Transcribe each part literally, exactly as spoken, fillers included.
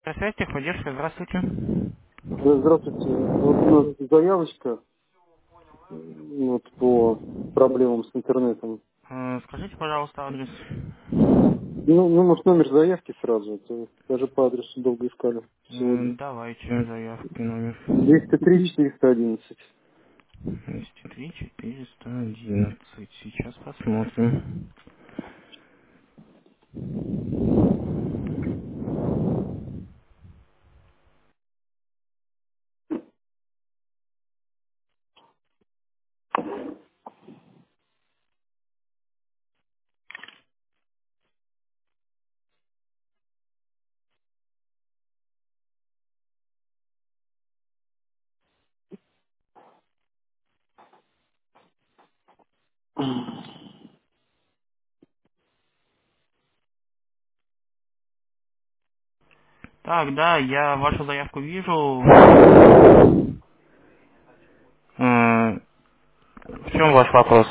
Связь, техподдержка, здравствуйте. Да, здравствуйте. Вот у нас заявочка м, вот, по проблемам с интернетом. Э, Скажите, пожалуйста, адрес. Ну, ну, может, номер заявки сразу. Это даже по адресу долго искали М, сегодня. Давайте заявки номер. двести три четыреста одиннадцать. двести три четыреста одиннадцать. Сейчас посмотрим. Так, да, я вашу заявку вижу. Э, В чем ваш вопрос?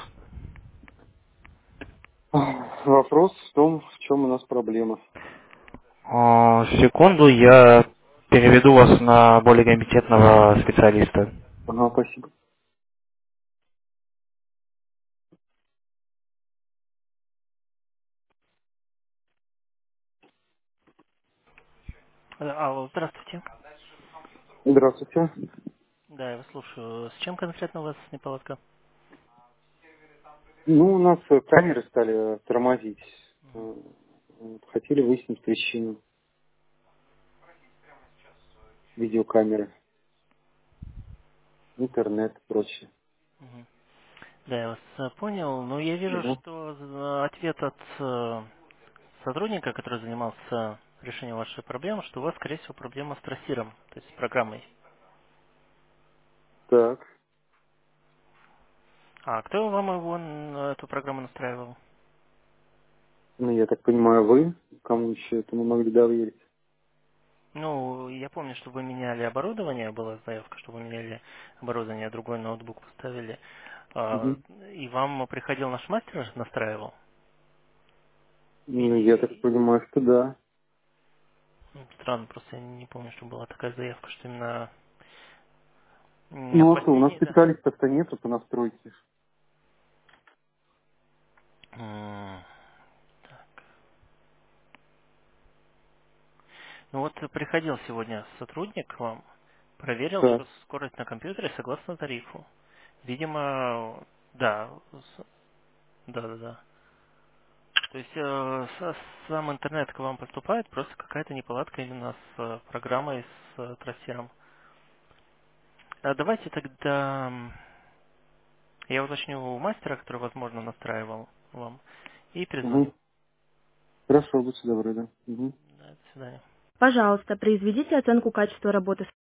Вопрос в том, в чем у нас проблема. А, Секунду, я переведу вас на более компетентного специалиста. Ага, спасибо. Э, Алло, здравствуйте. Здравствуйте. Да, я вас слушаю. С чем конкретно у вас неполадка? Ну, у нас э, камеры стали э, тормозить. Э, вот, Хотели выяснить причину видеокамеры, интернет и прочее. Мгм. Да, я вас э, понял. Но я вижу, Ага. что э, ответ от э, сотрудника, который занимался решением вашей проблемы, что у вас, скорее всего, проблема с трассиром, то есть с программой. Так. А кто вам его, н- эту программу настраивал? Ну, я так понимаю, вы, кому еще это мы могли доверить? Ну, я помню, что вы меняли оборудование, была заявка, что вы меняли оборудование, другой ноутбук поставили. А, Мгм. И вам приходил наш мастер, настраивал? Ну, я так Или понимаю, что да. м, странно, просто я не помню, что была такая заявка, что именно м, Ну, а что, у нас последний, да. специалистов-то нету по настройке. М, Ну вот приходил сегодня сотрудник к вам, проверил, Так. что скорость на компьютере согласно тарифу. Видимо, да, с- да, да, да. То есть э, с- сам интернет к вам поступает, просто какая-то неполадка именно с э, программой, с э, трассером. А давайте тогда м, я уточню у мастера, который, возможно, настраивал вам, и перезвоню. Угу. Хорошо, будьте добры, да. Угу. Да, до свидания. Пожалуйста, произведите оценку качества работы